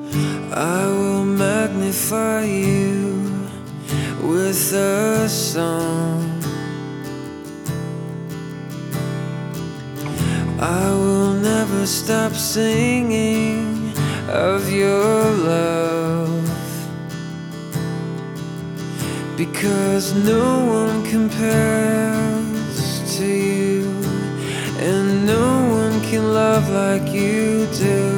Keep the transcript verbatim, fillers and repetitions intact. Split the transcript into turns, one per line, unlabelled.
I will magnify you with a song. I will never stop singing of your love, because no one compares to you, and no one can love like you do.